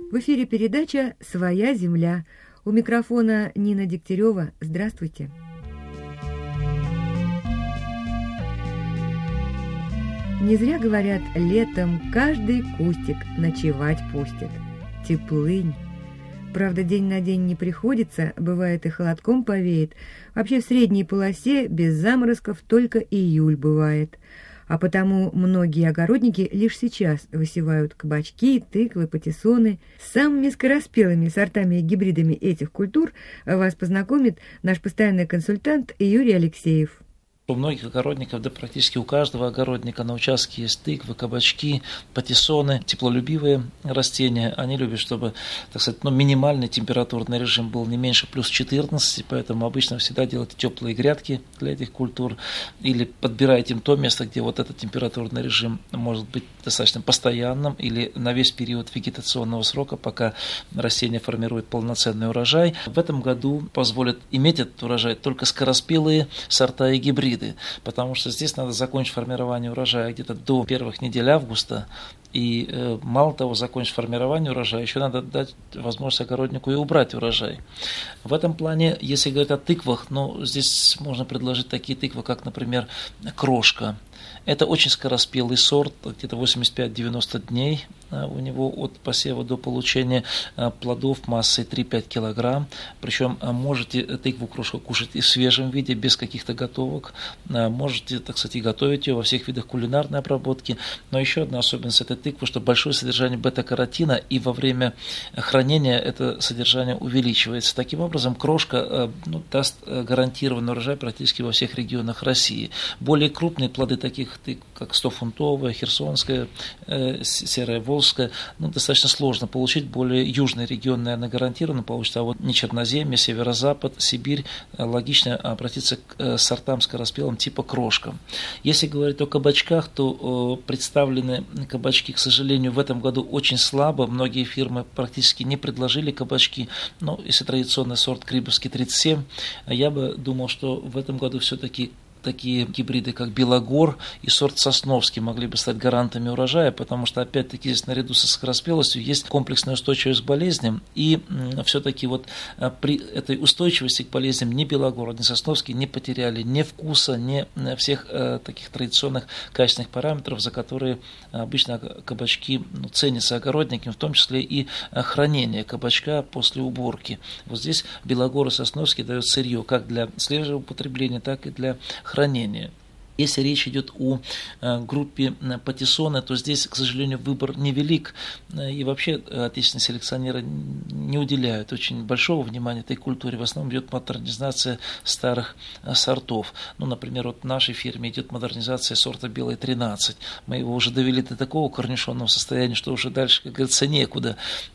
В эфире передача «Своя земля». У микрофона Нина Дегтярева. Здравствуйте. Не зря говорят, летом каждый кустик ночевать пустит. Теплынь. Правда, день на день не приходится, бывает и холодком повеет. Вообще в средней полосе без заморозков только июль бывает. А потому многие огородники лишь сейчас высевают кабачки, тыквы, патиссоны. С самыми скороспелыми сортами и гибридами этих культур вас познакомит наш постоянный консультант Юрий Алексеев. У многих огородников, да практически у каждого огородника на участке есть тыквы, кабачки, патиссоны, теплолюбивые растения. Они любят, чтобы, так сказать, минимальный температурный режим был не меньше плюс 14, поэтому обычно всегда делайте теплые грядки для этих культур или подбирайте им то место, где вот этот температурный режим может быть достаточно постоянным или на весь период вегетационного срока, пока растение формирует полноценный урожай. В этом году позволят иметь этот урожай только скороспелые сорта и гибриды, потому что здесь надо закончить формирование урожая где-то до первых недель августа, и мало того, закончить формирование урожая, еще надо дать возможность огороднику и убрать урожай. В этом плане, если говорить о тыквах, здесь можно предложить такие тыквы, как, например, крошка. Это очень скороспелый сорт, где-то 85-90 дней у него от посева до получения плодов массой 3-5 килограмм. Причем можете тыкву крошку кушать и в свежем виде, без каких-то готовок. Можете, так сказать, и готовить ее во всех видах кулинарной обработки. Но еще одна особенность этой тыквы, что большое содержание бета-каротина, и во время хранения это содержание увеличивается. Таким образом, крошка даст гарантированный урожай практически во всех регионах России. Более крупные плоды таких тыкв, как 100-фунтовая, херсонская, серая волжская, достаточно сложно получить. Более южный регион, наверное, гарантированно получится, а вот не Черноземье, северо-запад, Сибирь, логично обратиться к сортам скороспелым типа крошка. Если говорить о кабачках, то представлены кабачки, к сожалению, в этом году очень слабо. Многие фирмы практически не предложили кабачки. Если традиционный сорт Крибовский 37, я бы думал, что в этом году все-таки такие гибриды, как Белогор и сорт Сосновский, могли бы стать гарантами урожая, потому что, опять-таки, здесь наряду со скороспелостью есть комплексная устойчивость к болезням, и все-таки вот при этой устойчивости к болезням ни Белогор, ни Сосновский не потеряли ни вкуса, ни всех таких традиционных качественных параметров, за которые обычно кабачки ценятся огородниками, в том числе и хранение кабачка после уборки. Вот здесь Белогор и Сосновский дают сырье как для свежего употребления, так и для хранения. Если речь идет о группе патиссоны, то здесь, к сожалению, выбор невелик. И вообще отечественные селекционеры не уделяют очень большого внимания этой культуре. В основном идет модернизация старых сортов. Например, вот в нашей фирме идет модернизация сорта Белый 13. Мы его уже довели до такого корнишонного состояния, что уже дальше, как говорится, некуда.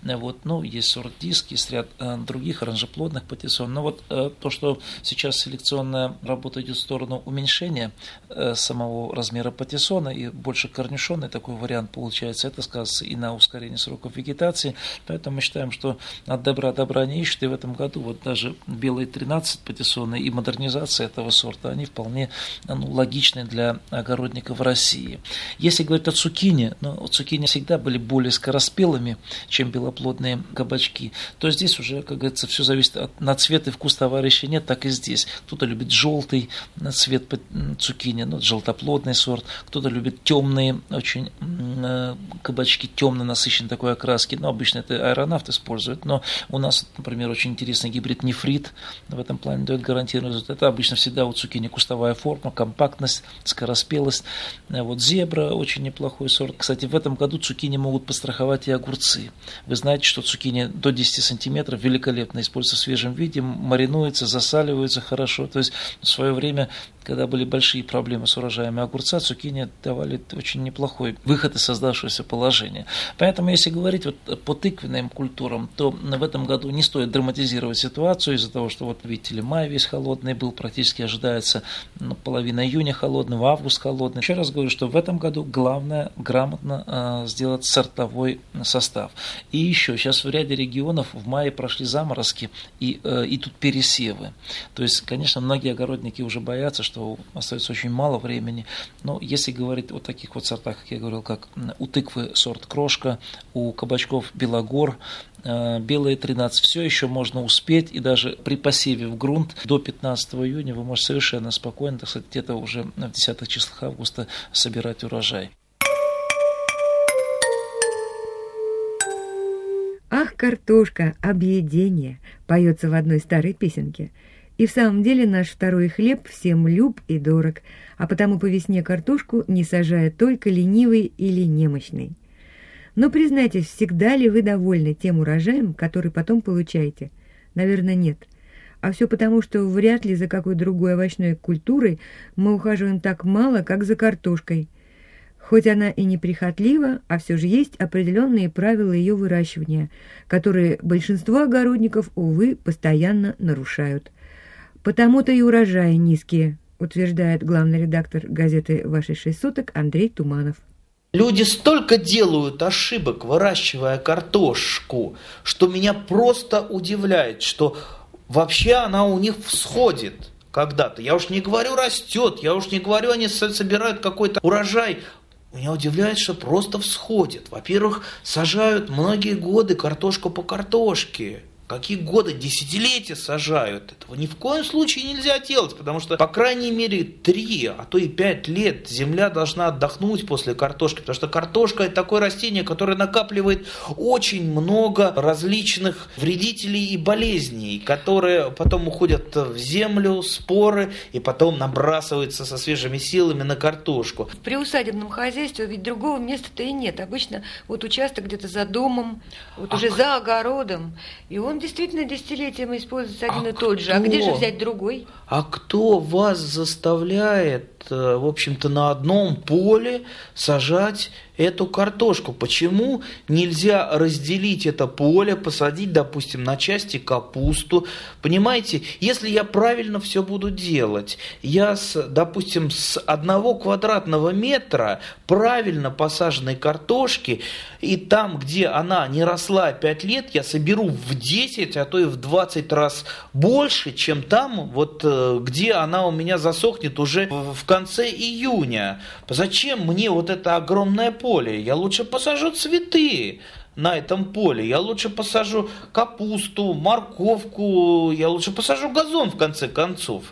Есть сорт Диск, есть ряд других оранжеплодных патиссон. То, что сейчас селекционная работа идет в сторону уменьшения самого размера патиссона и больше корнишонный такой вариант получается, это сказывается и на ускорении сроков вегетации, поэтому мы считаем, что от добра не ищут, и в этом году даже белые 13 патиссоны и модернизация этого сорта, они вполне логичны для огородников в России. Если говорить о цукини, цукини всегда были более скороспелыми, чем белоплодные кабачки, то здесь уже, как говорится, все зависит на цвет и вкус товарища нет, так и здесь. Кто-то любит желтый цвет цукини, желтоплодный сорт, кто-то любит темные очень кабачки, темно насыщенной такой окраски, обычно это аэронавт используют, но у нас, например, очень интересный гибрид нефрит, в этом плане дает гарантированный результат. Это обычно всегда у цукини кустовая форма, компактность, скороспелость. Зебра очень неплохой сорт. Кстати, в этом году цукини могут подстраховать и огурцы. Вы знаете, что цукини до 10 сантиметров великолепно используются в свежем виде, маринуются, засаливаются хорошо. То есть в свое время, когда были большие проблемы с урожаями огурца, цукини давали очень неплохой выход из создавшегося положения. Поэтому, если говорить по тыквенным культурам, то в этом году не стоит драматизировать ситуацию из-за того, что, видите ли, май весь холодный был, практически ожидается половина июня холодного, август холодный. Еще раз говорю, что в этом году главное грамотно сделать сортовой состав. И еще, сейчас в ряде регионов в мае прошли заморозки и тут пересевы. То есть, конечно, многие огородники уже боятся, что остается очень мало времени. Но если говорить о таких вот сортах, как я говорил, как у тыквы сорт Крошка, у кабачков Белогор, белые 13, все еще можно успеть, и даже при посеве в грунт до 15 июня вы можете совершенно спокойно, так сказать, где-то уже в 10 числах августа собирать урожай. «Ах, картошка, объедение!» поется в одной старой песенке. И в самом деле наш второй хлеб всем люб и дорог, а потому по весне картошку не сажает только ленивый или немощный. Но признайтесь, всегда ли вы довольны тем урожаем, который потом получаете? Наверное, нет. А все потому, что вряд ли за какой другой овощной культурой мы ухаживаем так мало, как за картошкой. Хоть она и неприхотлива, а все же есть определенные правила ее выращивания, которые большинство огородников, увы, постоянно нарушают. Потому-то и урожаи низкие, утверждает главный редактор газеты «Ваши 6 суток» Андрей Туманов. Люди столько делают ошибок, выращивая картошку, что меня просто удивляет, что вообще она у них всходит когда-то. Я уж не говорю растет, я уж не говорю, они собирают какой-то урожай. Меня удивляет, что просто всходит. Во-первых, сажают многие годы картошку по картошке. Какие годы, десятилетия сажают. Этого ни в коем случае нельзя делать, потому что, по крайней мере, 3, а то и 5 лет земля должна отдохнуть после картошки, потому что картошка – это такое растение, которое накапливает очень много различных вредителей и болезней, которые потом уходят в землю, споры, и потом набрасываются со свежими силами на картошку. В приусадебном хозяйстве ведь другого места-то и нет. Обычно вот участок где-то за домом, вот уже за огородом, и он действительно десятилетиями используется один и тот же. А где же взять другой? А кто вас заставляет, в общем-то, на одном поле сажать эту картошку? Почему нельзя разделить это поле, посадить, допустим, на части капусту? Понимаете, если я правильно все буду делать, я, допустим, с 1 квадратного метра правильно посаженной картошки, и там, где она не росла 5 лет, я соберу в 10, а то и в 20 раз больше, чем там, вот где она у меня засохнет уже в конце июня. Зачем мне вот это огромное поле? Я лучше посажу цветы на этом поле, я лучше посажу капусту, морковку, я лучше посажу газон в конце концов.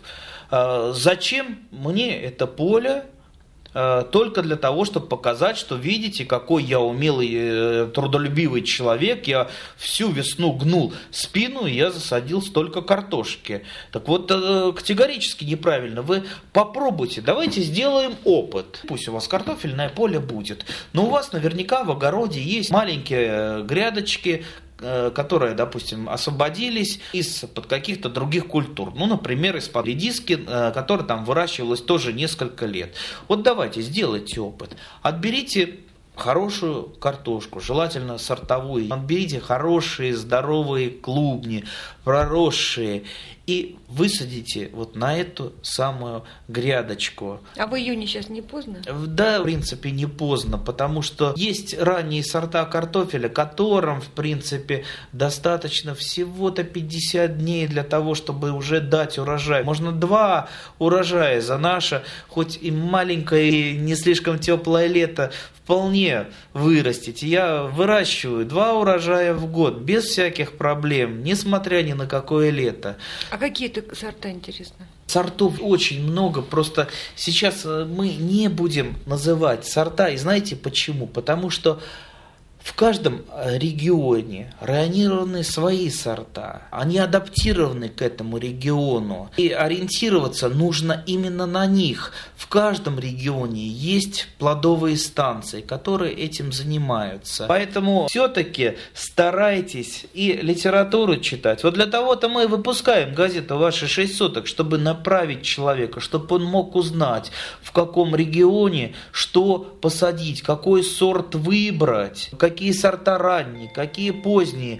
Зачем мне это поле? Только для того, чтобы показать, что видите, какой я умелый, трудолюбивый человек, я всю весну гнул спину, и я засадил столько картошки. Так вот, категорически неправильно. Вы попробуйте, давайте сделаем опыт. Пусть у вас картофельное поле будет, но у вас наверняка в огороде есть маленькие грядочки, которые, допустим, освободились из-под каких-то других культур. Ну, например, из-под редиски, которая там выращивалась тоже несколько лет. Вот давайте, сделайте опыт. Отберите хорошую картошку, желательно сортовую. Отберите хорошие, здоровые клубни, проросшие, и высадите вот на эту самую грядочку. А в июне сейчас не поздно? Да, в принципе, не поздно, потому что есть ранние сорта картофеля, которым, в принципе, достаточно всего-то 50 дней для того, чтобы уже дать урожай. Можно 2 урожая за наше, хоть и маленькое, и не слишком теплое лето, вполне вырастить. Я выращиваю 2 урожая в год без всяких проблем, несмотря ни на какое лето. А какие это сорта, интересно? Сортов очень много, просто сейчас мы не будем называть сорта. И знаете почему? Потому что в каждом регионе районированы свои сорта, они адаптированы к этому региону, и ориентироваться нужно именно на них. В каждом регионе есть плодовые станции, которые этим занимаются. Поэтому все-таки старайтесь и литературу читать. Вот для того-то мы выпускаем газету «Ваши 6 суток», чтобы направить человека, чтобы он мог узнать, в каком регионе что посадить, какой сорт выбрать, какие сорта ранние, какие поздние.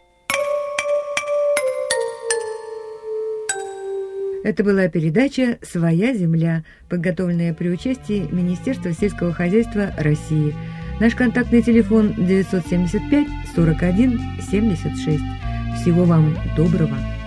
Это была передача «Своя земля», подготовленная при участии Министерства сельского хозяйства России. Наш контактный телефон 975 41 76. Всего вам доброго.